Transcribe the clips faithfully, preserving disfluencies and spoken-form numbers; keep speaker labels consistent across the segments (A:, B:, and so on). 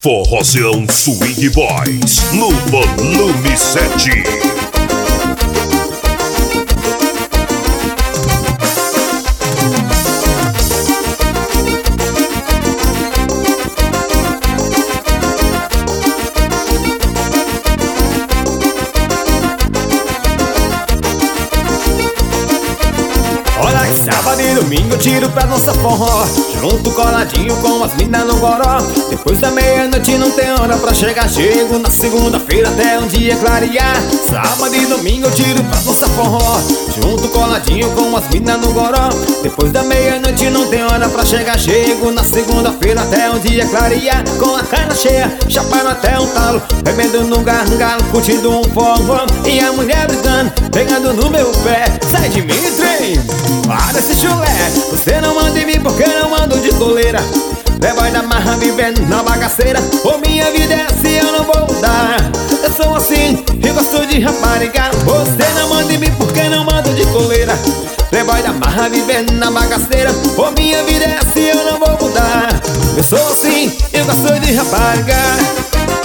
A: Forrozão Swing Boys no volume sete.
B: Olha que sábado e domingo eu tiro pra dançar forró, junto coladinho com as minas no goró. Depois da meia-noite não tem hora pra chegar, chego na segunda-feira até um dia clarear. Sábado e domingo eu tiro pra dançar forró, junto coladinho com as minas no goró. Depois da meia-noite não tem hora pra chegar, chego na segunda-feira até um dia clarear. Com a cara cheia, chapando até um talo, bebendo no gargalo, curtindo um forró. E a mulher brigando, pegando no meu pé. Sai de mim, trem! Para esse chulé, você não manda em mim porque não ando de coleira. Leva da marra vivendo na bagaceira. Ô, minha vida é assim, eu não vou mudar. Eu sou assim, eu gosto de rapariga. Você não manda em mim porque não ando de coleira. Leva da marra vivendo na bagaceira. Ô, minha vida é assim, eu não vou mudar. Eu sou assim, eu gosto de rapariga.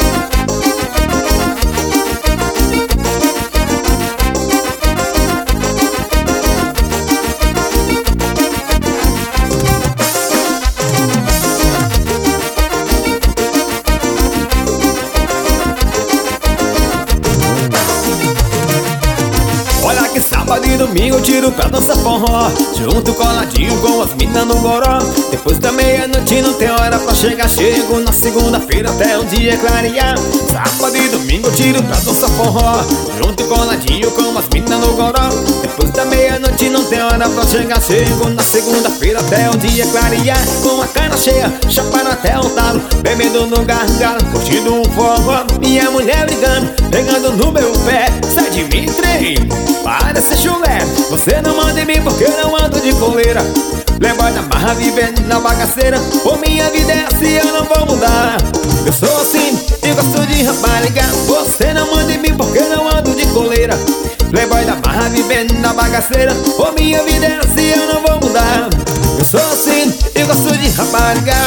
B: Olha que sábado e domingo eu tiro pra dançar forró, junto coladinho com as minas no goró. Depois da meia-noite não tem hora pra chegar, chego na segunda-feira até o dia clarear. Sábado e domingo eu tiro pra dançar forró, junto coladinho com as minas no goró. Depois da meia-noite não tem hora pra chegar, chego na segunda-feira até o dia clarear. Com a cara cheia, chapando até o talo, bebendo no gargalo, curtindo um forró. Minha mulher brigando, pegando no meu pé. Sai de mim, trem! Para esse chulé, você não manda em mim porque não ando de coleira. Leva da marra vivendo na bagaceira. Ô, minha vida é assim, eu não vou mudar. Eu sou assim, eu gosto de rapariga. Você não manda em mim porque não ando de coleira. Leva da marra vivendo na bagaceira. Ô, minha vida é assim, eu não vou mudar. Eu sou assim, eu gosto de rapariga.